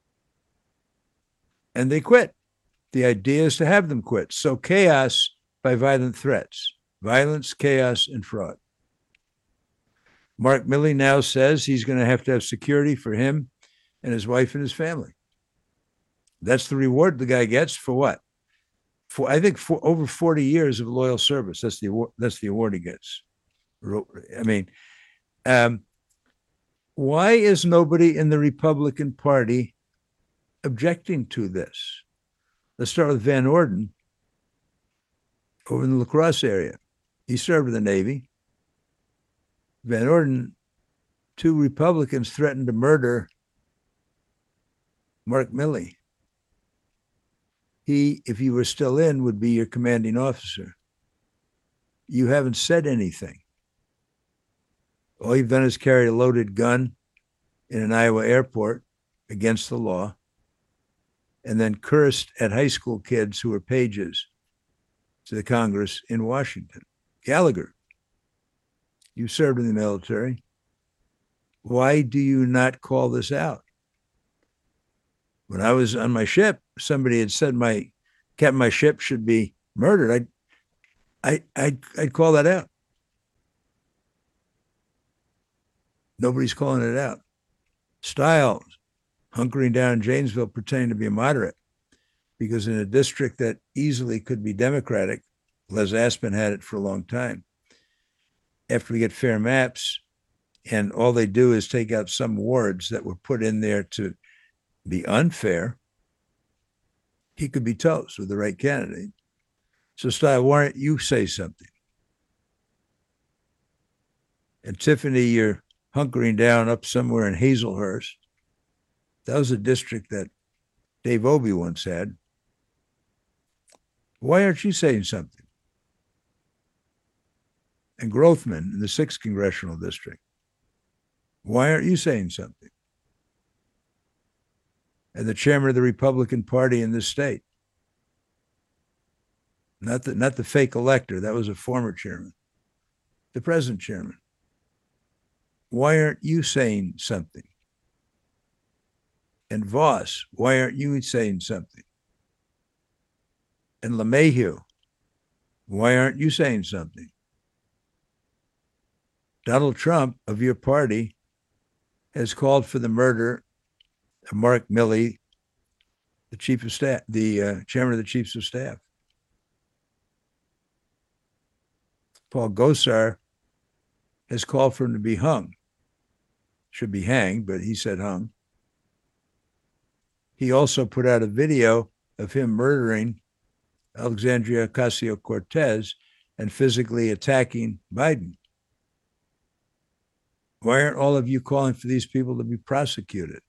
And they quit. The idea is to have them quit. So chaos by violent threats, violence, chaos, and fraud. Mark Milley now says he's going to have to have security for him and his wife and his family. That's the reward the guy gets for what? For I think for over forty years of loyal service. That's the award, that's the award he gets. I mean, um, why is nobody in the Republican Party objecting to this? Let's start with Van Orden over in the La Crosse area. He served in the Navy. Van Orden, two Republicans threatened to murder Mark Milley. He, if he were still in, would be your commanding officer. You haven't said anything. All you've done is carry a loaded gun in an Iowa airport against the law. and then cursed at high school kids who were pages to the Congress in Washington. Gallagher, you served in the military. Why do you not call this out? When I was on my ship, somebody had said my captain of my ship should be murdered. I'd, I, I'd, I'd call that out. Nobody's calling it out. Stiles, hunkering down in Janesville, pretending to be a moderate, because in a district that easily could be Democratic, Les Aspin had it for a long time. After we get fair maps, and all they do is take out some wards that were put in there to be unfair, he could be toast with the right candidate. So, Stiles, why don't you say something? And Tiffany, you're hunkering down up somewhere in Hazelhurst. That was a district that Dave Obey once had. Why aren't you saying something? And Grothman in the sixth Congressional District. Why aren't you saying something? And the chairman of the Republican Party in this state. Not the, not the fake elector, that was a former chairman. The present chairman. Why aren't you saying something? And Voss, why aren't you saying something? And LeMahieu, why aren't you saying something? Donald Trump of your party has called for the murder of Mark Milley, the chief of staff, the uh, chairman of the chiefs of staff. Paul Gosar has called for him to be hung. Should be hanged, but he said hung. He also put out a video of him murdering Alexandria Ocasio-Cortez and physically attacking Biden. Why aren't all of you calling for these people to be prosecuted?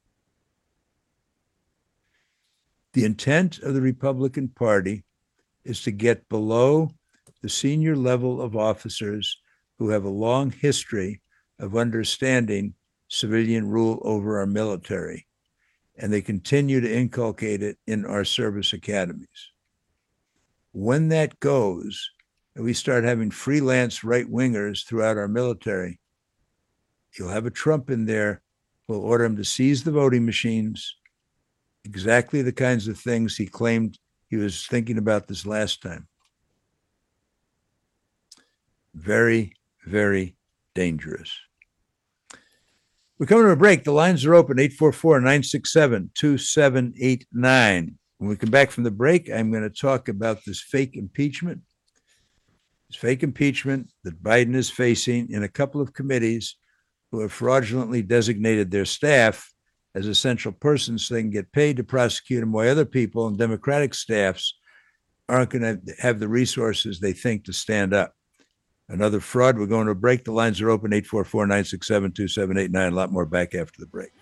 The intent of the Republican Party is to get below the senior level of officers who have a long history of understanding civilian rule over our military, and they continue to inculcate it in our service academies. When that goes, and we start having freelance right-wingers throughout our military, you'll have a Trump in there who will order him to seize the voting machines, exactly the kinds of things he claimed he was thinking about this last time. Very, very dangerous. We're coming to a break. The lines are open, eight four four, nine six seven, two seven eight nine. When we come back from the break, I'm going to talk about this fake impeachment. This fake impeachment that Biden is facing in a couple of committees who have fraudulently designated their staff as essential persons so they can get paid to prosecute them, while other people and Democratic staffs aren't going to have the resources they think to stand up. Another fraud. We're going to break. The lines are open, eight four four, nine six seven, two seven eight nine. A lot more back after the break.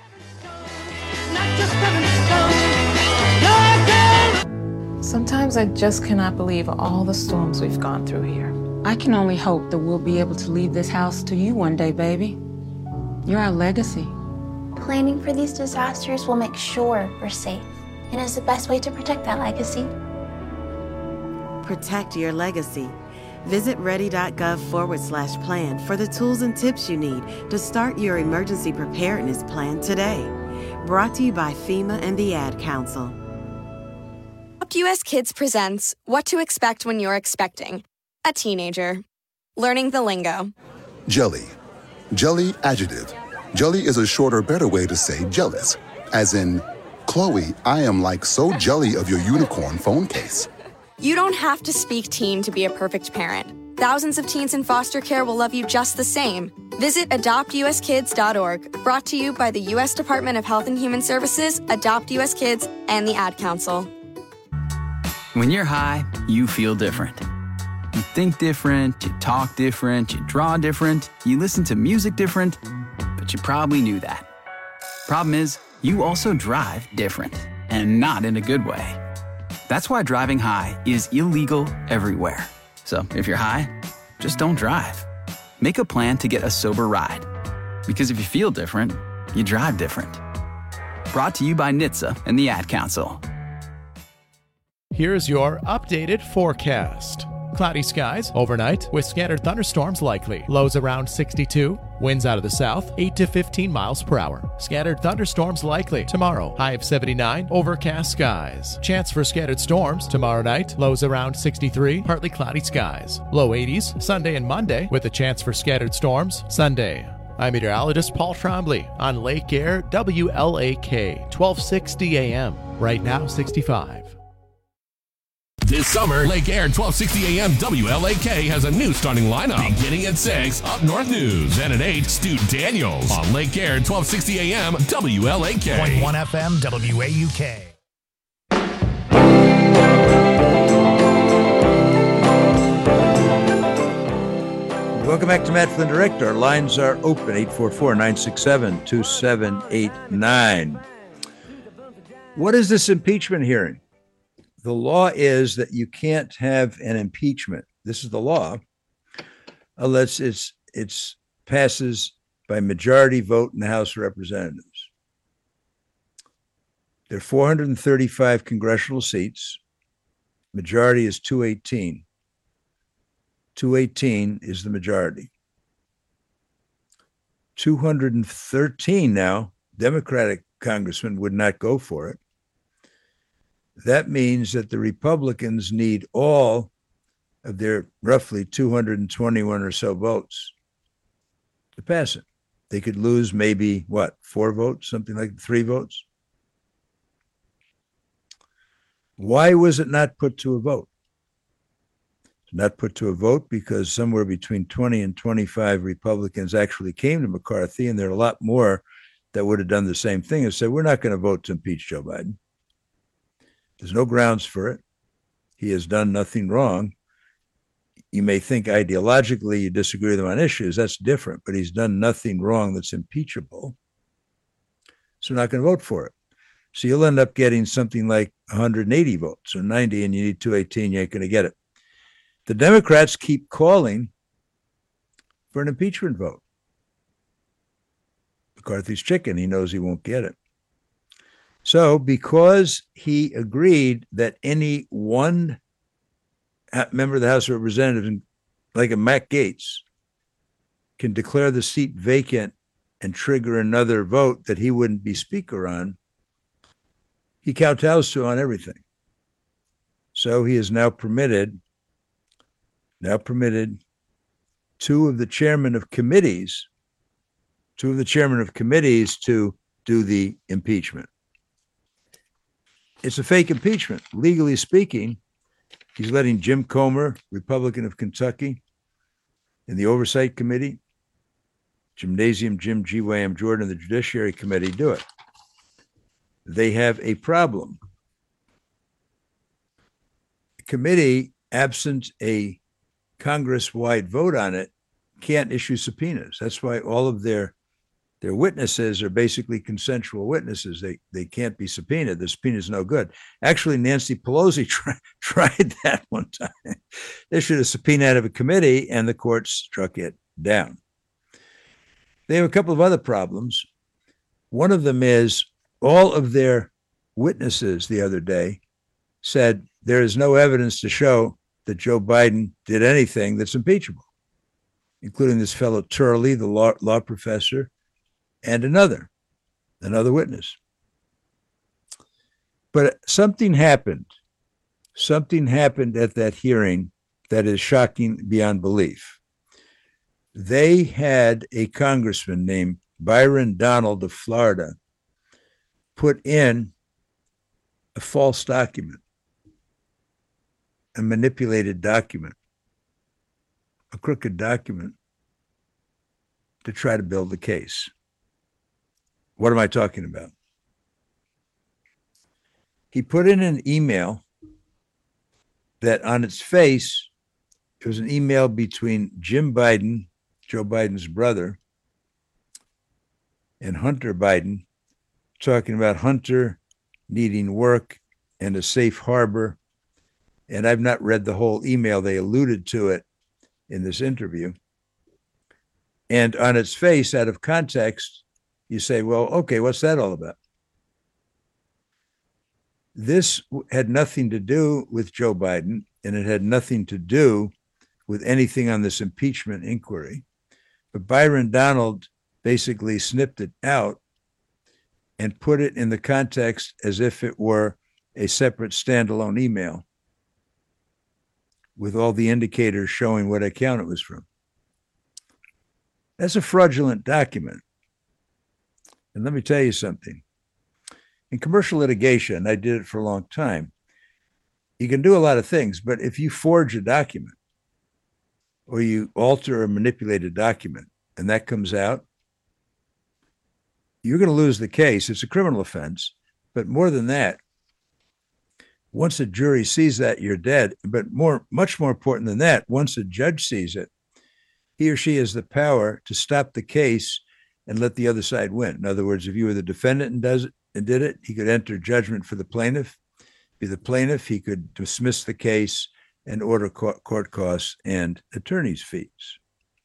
Sometimes I just cannot believe all the storms we've gone through here. I can only hope that we'll be able to leave this house to you one day, baby. You're our legacy. Planning for these disasters will make sure we're safe, and is the best way to protect that legacy. Protect your legacy. Visit ready.gov forward slash plan for the tools and tips you need to start your emergency preparedness plan today. Brought to you by FEMA and the Ad Council. U S Kids presents What to Expect When You're Expecting a Teenager. Learning the lingo. Jelly. Jelly adjective. Jelly is a shorter, better way to say jealous. As in, Chloe, I am like so jelly of your unicorn phone case. You don't have to speak teen to be a perfect parent. Thousands of teens in foster care will love you just the same. Visit adopt u s kids dot org. Brought to you by the U S Department of Health and Human Services, Adopt U S Kids, and the Ad Council. When you're high, you feel different. You think different, you talk different, you draw different, you listen to music different, but you probably knew that. Problem is, you also drive different, and not in a good way. That's why driving high is illegal everywhere. So if you're high, just don't drive. Make a plan to get a sober ride. Because if you feel different, you drive different. Brought to you by N H T S A and the Ad Council. Here's your updated forecast. Cloudy skies overnight with scattered thunderstorms likely. Lows around sixty-two. Winds out of the south, eight to fifteen miles per hour. Scattered thunderstorms likely tomorrow. High of seventy-nine. Overcast skies. Chance for scattered storms tomorrow night. Lows around sixty-three. Partly cloudy skies. Low eighties Sunday and Monday with a chance for scattered storms Sunday. I'm meteorologist Paul Trombley on Lake Air W L A K twelve sixty A M. Right now sixty-five. This summer, Lake Air twelve sixty A M W L A K has a new starting lineup. Beginning at six, Up North News. And at eight, Stu Daniels. On Lake Air twelve sixty A M W L A K. point one F M W A U K. Welcome back to Matt Flynn Direct. Our lines are open, eight four four, nine six seven, two seven eight nine. What is this impeachment hearing? The law is that you can't have an impeachment. This is the law, unless it's it's passes by majority vote in the House of Representatives. There are four hundred thirty-five congressional seats. Majority is two eighteen. two eighteen is the majority. two hundred thirteen now, Democratic congressmen would not go for it. That means that the Republicans need all of their roughly two hundred twenty-one or so votes to pass it. They could lose maybe, what, four votes, something like three votes? Why was it not put to a vote? It's not put to a vote because somewhere between twenty and twenty-five Republicans actually came to McCarthy, and there are a lot more that would have done the same thing and said, we're not going to vote to impeach Joe Biden. There's no grounds for it. He has done nothing wrong. You may think ideologically you disagree with him on issues. That's different, but he's done nothing wrong that's impeachable. So we're not going to vote for it. So you'll end up getting something like one hundred eighty votes or ninety, and you need two eighteen. You ain't going to get it. The Democrats keep calling for an impeachment vote. McCarthy's chicken. He knows he won't get it. So because he agreed that any one member of the House of Representatives, like a Matt Gaetz, can declare the seat vacant and trigger another vote that he wouldn't be speaker on, he kowtows to on everything. So he is now permitted, now permitted two of the chairmen of committees, two of the chairmen of committees to do the impeachment. It's a fake impeachment. Legally speaking, he's letting Jim Comer, Republican of Kentucky, in the Oversight Committee, Gymnasium Jim G. Wham Jordan, and the Judiciary Committee do it. They have a problem. The committee, absent a Congress-wide vote on it, can't issue subpoenas. That's why all of their Their witnesses are basically consensual witnesses. They they can't be subpoenaed. The subpoena is no good. Actually, Nancy Pelosi try, tried that one time. They issued a subpoena out of a committee, and the court struck it down. They have a couple of other problems. One of them is all of their witnesses the other day said there is no evidence to show that Joe Biden did anything that's impeachable, including this fellow Turley, the law, law professor, and another, another witness. But something happened. Something happened at that hearing that is shocking beyond belief. They had a congressman named Byron Donald of Florida put in a false document, a manipulated document, a crooked document to try to build the case. What am I talking about? He put in an email that on its face, it was an email between Jim Biden, Joe Biden's brother, and Hunter Biden, talking about Hunter needing work and a safe harbor. And I've not read the whole email. They alluded to it in this interview. And on its face, out of context, you say, well, okay, what's that all about? This had nothing to do with Joe Biden, and it had nothing to do with anything on this impeachment inquiry. But Byron Donald basically snipped it out and put it in the context as if it were a separate standalone email with all the indicators showing what account it was from. That's a fraudulent document. And let me tell you something. In commercial litigation, I did it for a long time. You can do a lot of things, but if you forge a document or you alter or manipulate a document and that comes out, you're going to lose the case. It's a criminal offense. But more than that, once a jury sees that, you're dead. But more, much more important than that, once a judge sees it, he or she has the power to stop the case and let the other side win. In other words, if you were the defendant and does it and did it, he could enter judgment for the plaintiff. Be the plaintiff, he could dismiss the case and order court costs and attorney's fees.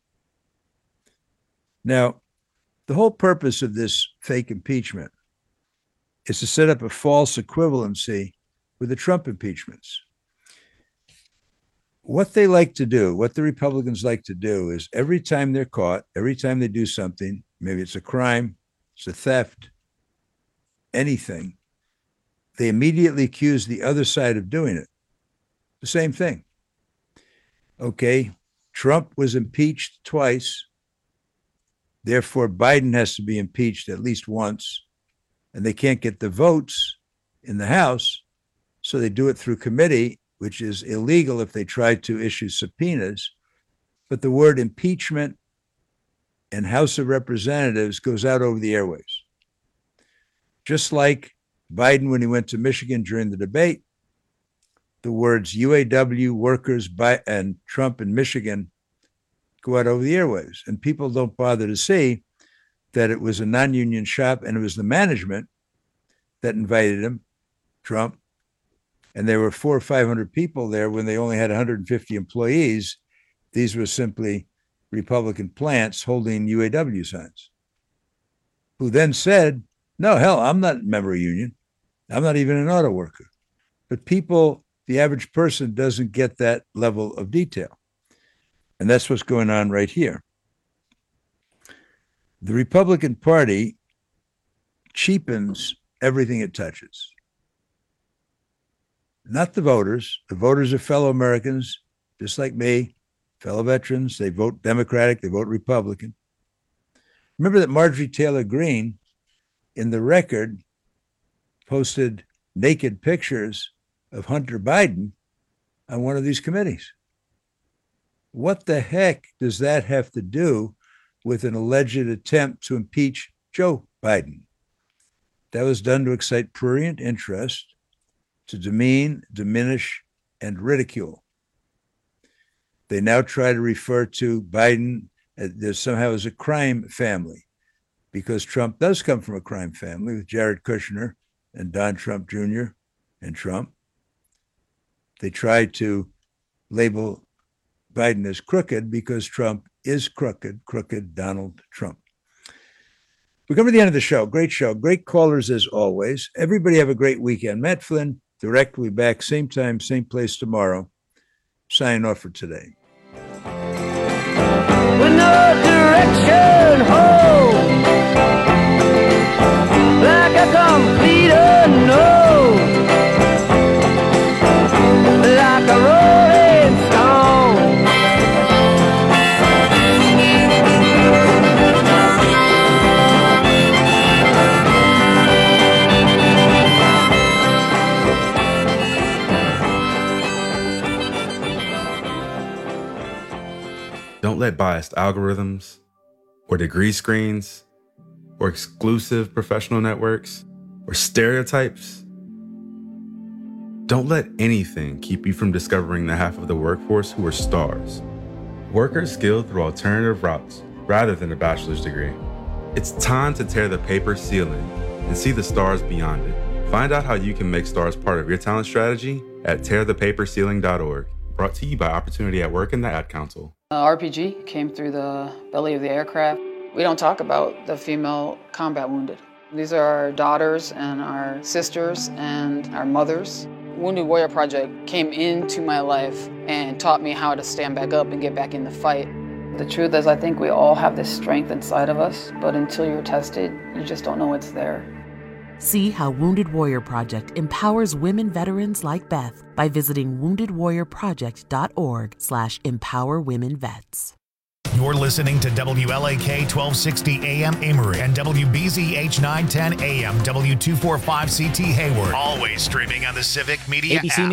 Now, the whole purpose of this fake impeachment is to set up a false equivalency with the Trump impeachments. What they like to do, what the Republicans like to do is every time they're caught, every time they do something, maybe it's a crime, it's a theft, anything, they immediately accuse the other side of doing it. The same thing. Okay, Trump was impeached twice. Therefore, Biden has to be impeached at least once, and they can't get the votes in the House, so they do it through committee, which is illegal if they try to issue subpoenas. But the word impeachment and House of Representatives goes out over the airwaves. Just like Biden, when he went to Michigan during the debate, the words U A W, workers, and Trump in Michigan go out over the airwaves. And people don't bother to see that it was a non-union shop and it was the management that invited him, Trump. And there were four or five hundred people there when they only had one hundred fifty employees. These were simply Republican plants holding U A W signs, who then said, no, hell, I'm not a member of a union. I'm not even an auto worker. But people, the average person doesn't get that level of detail. And that's what's going on right here. The Republican Party cheapens everything it touches. Not the voters. The voters are fellow Americans, just like me, fellow veterans. They vote Democratic, they vote Republican. Remember that Marjorie Taylor Greene, in the Record, posted naked pictures of Hunter Biden on one of these committees. What the heck does that have to do with an alleged attempt to impeach Joe Biden? That was done to excite prurient interest, to demean, diminish, and ridicule. They now try to refer to Biden as somehow as a crime family, because Trump does come from a crime family with Jared Kushner and Don Trump Junior and Trump. They tried to label Biden as crooked because Trump is crooked, crooked Donald Trump. We're coming to the end of the show. Great show. Great callers as always. Everybody have a great weekend. Matt Flynn, Direct, will be back same time, same place tomorrow. Signing off for today. With no direction home, like a complete unknown, like a rolling stone. Don't let biased algorithms or degree screens or exclusive professional networks or stereotypes. Don't let anything keep you from discovering the half of the workforce who are stars. Workers skilled through alternative routes rather than a bachelor's degree. It's time to tear the paper ceiling and see the stars beyond it. Find out how you can make stars part of your talent strategy at tear the paper ceiling dot org. Brought to you by Opportunity at Work and the Ad Council. Uh, R P G came through the belly of the aircraft. We don't talk about the female combat wounded. These are our daughters and our sisters and our mothers. Wounded Warrior Project came into my life and taught me how to stand back up and get back in the fight. The truth is, I think we all have this strength inside of us, but until you're tested, you just don't know it's there. See how Wounded Warrior Project empowers women veterans like Beth by visiting wounded warrior project dot org slash empower women vets. You're listening to W L A K twelve sixty A M Amory and W B Z H nine ten A M W two forty-five C T Hayward. Always streaming on the Civic Media A B C app.